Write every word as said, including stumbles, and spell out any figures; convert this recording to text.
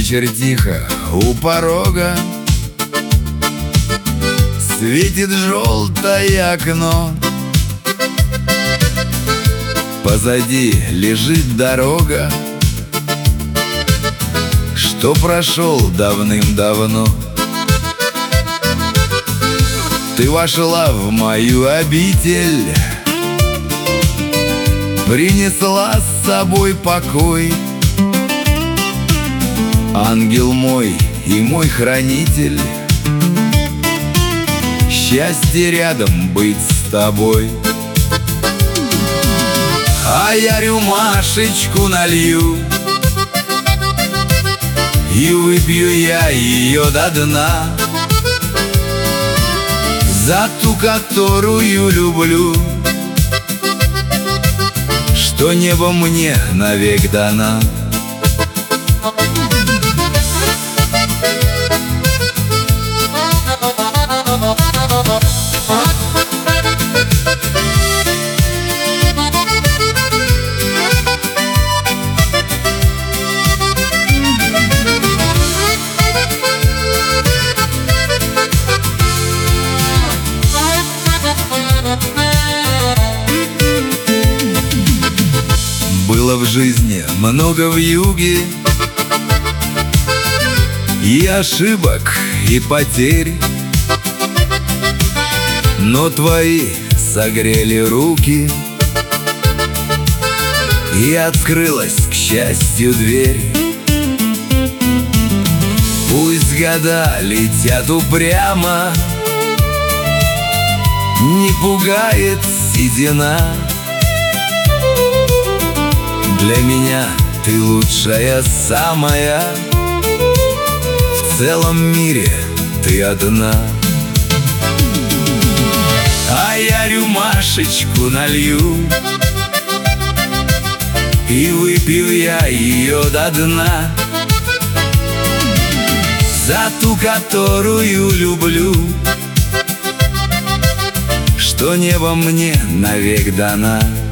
вечер тихо у порога, светит желтое окно. Позади лежит дорога, что прошел давным-давно. Ты вошла в мою обитель, принесла с собой покой. Ангел мой и мой хранитель, счастье рядом быть с тобой. А я рюмашечку налью, и выпью я ее до дна, за ту, которую люблю, что небо мне навек дана. Было в жизни много вьюги, и ошибок, и потерь, но твои согрели руки, и открылась, к счастью, дверь. Пусть года летят упрямо, не пугает седина. Для меня ты лучшая самая, в целом мире ты одна. А я рюмашечку налью, и выпью я ее до дна, за ту, которую люблю, что небо мне навек дана.